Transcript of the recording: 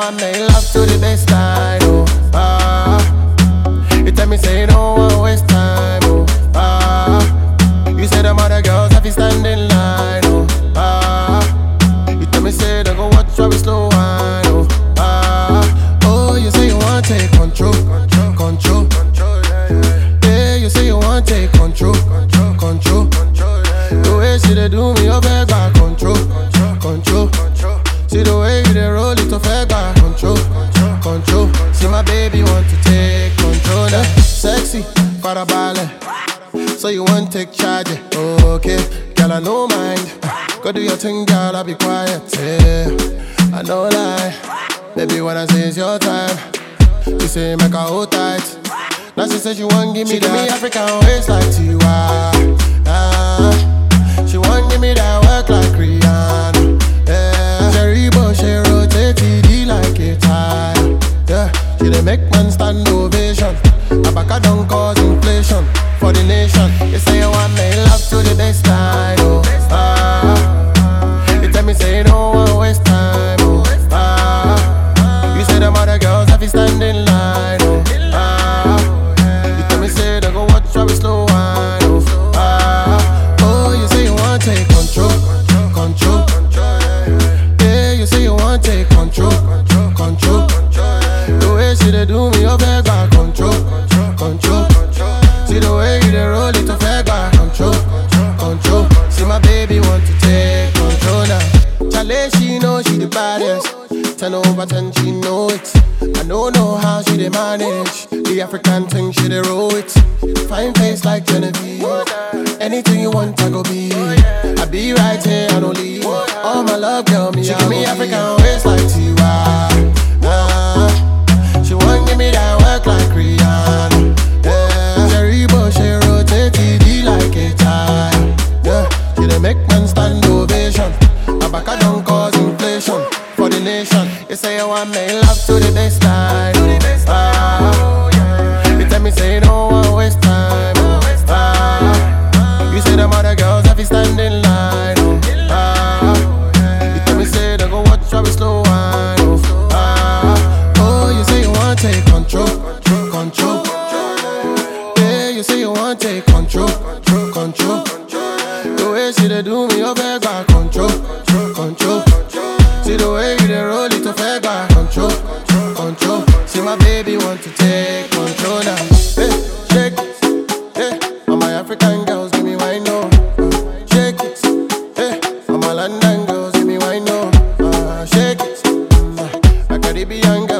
want make love to the baseline, oh. You tell me say you don't want waste time, oh. You say them other girls have to stand in line, oh. You tell me say they go watch how we slow wine, oh. Oh, you say you want take control. Yeah, you say you want take control. The way she dey do me, oh, beg back control. See the way you dey roll it, oh, beg back control. See my baby want to take control, eh? Sexy, farabalẹ̀. So you want take charge, okay? Girl, I no mind. Go do your thing, girl, I'll be quiet, yeah. I no lie. Baby, when I say it's your time, you say make her hold tight. Now she says she want give me that. She give me African waist like Tiwa. She want give me that work like Rihanna. Yeah. Cherry bush, she rotate TD like a tire. Yeah. She dey make man stand ovation. Abaka don't cause inflation for the nation. You say you want make love to the baseline, oh. You tell me say you don't want waste time, oh. You say them other girls have to stand in line, oh. You tell me say they go watch how we slow wine, oh. Oh, you say you want take control. Yeah, you say you want take control. The way she dey do me, oh, beg back control. See the way you dey roll it, oh, beg back control. See my baby want to take control now. Chale, she know she the baddest. 10 over 10, she know it. I don't know how she dey manage the African thing, she dey roll it. Fine face like Genevieve. Anything you want, I go be. I be right here, I don't leave. All my love, girl, me. She give me African waist like Tiwa. She want give me that work like Rihanna. Yeah. Cherry bush, she rotate TD like a tire. Yeah. She dey make man stand ovation. Abaka don't cause inflation for the nation. You say you want make love to the baseline, oh. You tell me say you don't want waste time, oh. You say them other girls have to stand in line, oh. You tell me say they go watch how we slow wine, oh. Oh, you say you want take control. Yeah, you say you want take control. The way she dey do me, oh, beg back control. See the way you dey roll it, oh, beg back control. See my baby want to take control now. Hey, shake it, hey. All my African girls give me wine, no. Shake it, hey. All my London girls give me wine, no. Shake it, my Caribbean girls.